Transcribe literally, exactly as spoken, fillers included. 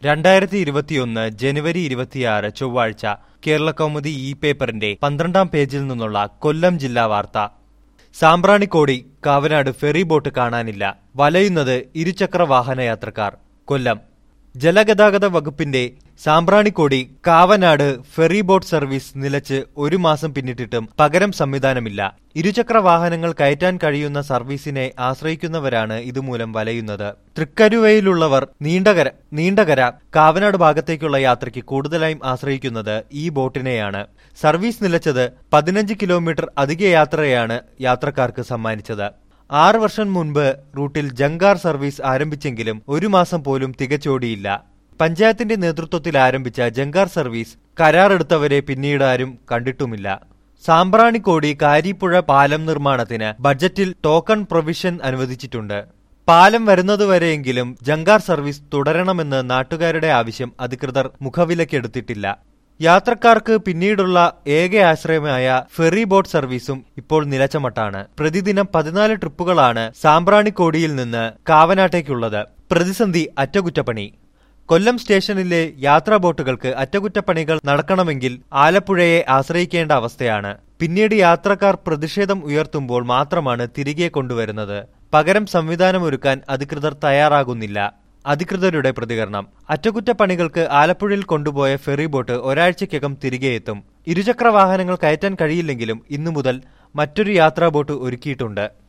രണ്ടായിരത്തി ഇരുപത്തിയൊന്ന് ജനുവരി ഇരുപത്തിയാറ് ചൊവ്വാഴ്ച കേരളകൗമുദി ഇ പേപ്പറിന്റെ പന്ത്രണ്ടാം പേജിൽ നിന്നുള്ള കൊല്ലം ജില്ലാ വാർത്ത. സാമ്പ്രാണിക്കോടി കാവനാട് ഫെറി ബോട്ട് കാണാനില്ല, വലയുന്നത് ഇരുചക്ര വാഹന യാത്രക്കാർ. കൊല്ലം ജലഗതാഗത വകുപ്പിന്റെ Sambranikodi Kavanad ferry boat service നിലച്ച് ഒരു മാസം പിന്നിട്ടിട്ടും പകരം സംവിധാനമില്ല. ഇരുചക്ര വാഹനങ്ങൾ കയറ്റാൻ കഴിയുന്ന സർവീസിനെ ആശ്രയിക്കുന്നവരാണ് ഇതുമൂലം വലയുന്നത്. തൃക്കരുവയിലുള്ളവർ നീണ്ടകര നീണ്ടകര കാവനാട് ഭാഗത്തേക്കുള്ള യാത്രയ്ക്ക് കൂടുതലായും ആശ്രയിക്കുന്നത് ഈ ബോട്ടിനെയാണ്. സർവീസ് നിലച്ചത് പതിനഞ്ച് കിലോമീറ്റർ അധിക യാത്രയാണ് യാത്രക്കാർക്ക് സമ്മാനിച്ചത്. ആറ് വർഷം മുൻപ് റൂട്ടിൽ ജങ്കാർ സർവീസ് ആരംഭിച്ചെങ്കിലും ഒരു മാസം പോലും തികച്ചോടിയില്ല. പഞ്ചായത്തിന്റെ നേതൃത്വത്തിൽ ആരംഭിച്ച ജങ്കാർ സർവീസ് കരാറെടുത്തവരെ പിന്നീട് ആരും കണ്ടിട്ടുമില്ല. സാമ്പ്രാണിക്കോടി കാരിപ്പുഴ പാലം നിർമ്മാണത്തിന് ബജറ്റിൽ ടോക്കൺ പ്രൊവിഷൻ അനുവദിച്ചിട്ടുണ്ട്. പാലം വരുന്നതുവരെയെങ്കിലും ജങ്കാർ സർവീസ് തുടരണമെന്ന് നാട്ടുകാരുടെ ആവശ്യം അധികൃതർ മുഖവിലക്കെടുത്തിട്ടില്ല. യാത്രക്കാർക്ക് പിന്നീടുള്ള ഏക ആശ്രയമായ ഫെറി ബോട്ട് സർവീസും ഇപ്പോൾ നിലച്ചമട്ടാണ്. പ്രതിദിനം പതിനാല് ട്രിപ്പുകളാണ് സാമ്പ്രാണിക്കോടിയിൽ നിന്ന് കാവനാട്ടേക്കുള്ളത്. പ്രതിസന്ധി അറ്റകുറ്റപ്പണി. കൊല്ലം സ്റ്റേഷനിലെ യാത്രാ ബോട്ടുകൾക്ക് അറ്റകുറ്റപ്പണികൾ നടക്കണമെങ്കിൽ ആലപ്പുഴയെ ആശ്രയിക്കേണ്ട അവസ്ഥയാണ്. പിന്നീട് യാത്രക്കാർ പ്രതിഷേധം ഉയർത്തുമ്പോൾ മാത്രമാണ് തിരികെ കൊണ്ടുവരുന്നത്. പകരം സംവിധാനമൊരുക്കാൻ അധികൃതർ തയ്യാറാകുന്നില്ല. അധികൃതരുടെ പ്രതികരണം: അറ്റകുറ്റപ്പണികൾക്ക് ആലപ്പുഴയിൽ കൊണ്ടുപോയ ഫെറി ബോട്ട് ഒരാഴ്ചയ്ക്കകം തിരികെ എത്തും. ഇരുചക്ര വാഹനങ്ങൾ കയറ്റാൻ കഴിയില്ലെങ്കിലും ഇന്നു മുതൽ മറ്റൊരു യാത്രാ ബോട്ട് ഒരുക്കിയിട്ടുണ്ട്.